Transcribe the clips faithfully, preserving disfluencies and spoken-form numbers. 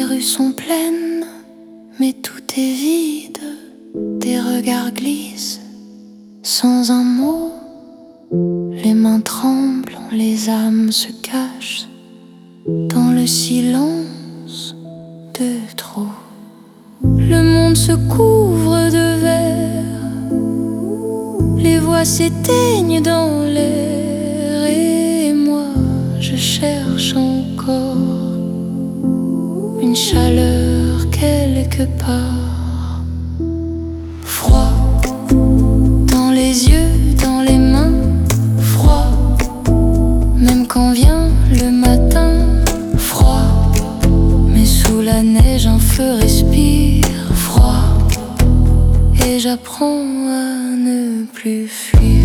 rues sont pleines, mais tout est vide. Des regards glissent sans un mot. Les mains tremblent, les âmes se cachent dans le silence de trop. Le monde se couvre de verre, les voix s'éteignent dans l'air, et moi je cherche encore une chaleur quelque part. Froid dans les yeux, dans les mains, froid même quand vient le matin. Froid, mais sous la neige un feu respire. Froid, et j'apprends à ne plus fuir.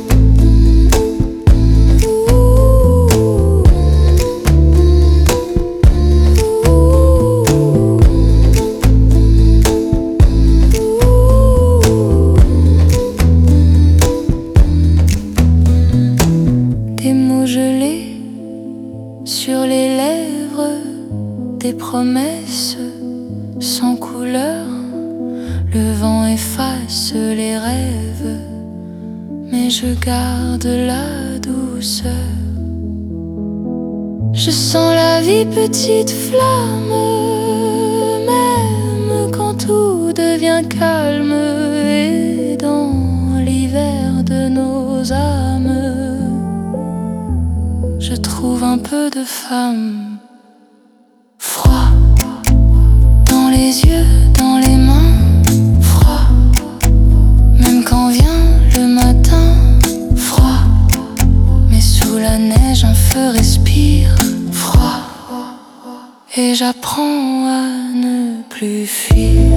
Des mots gelés sur les lèvres, des promesses sans couleur. Le vent efface les rêves, mais je garde la douceur. Je sens la vie petite flamme, même quand tout devient calme. Et dans l'hiver de nos âmes, je trouve un peu de femme. Froid dans les yeux, dans les mains. Froid même quand vient le matin. Froid, mais sous la neige un feu respire. Froid, et j'apprends à ne plus fuir.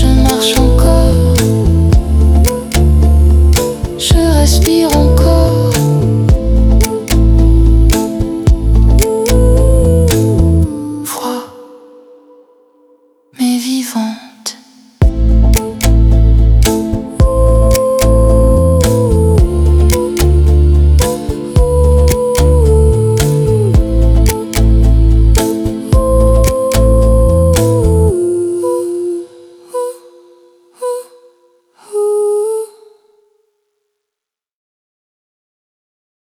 Respire encore.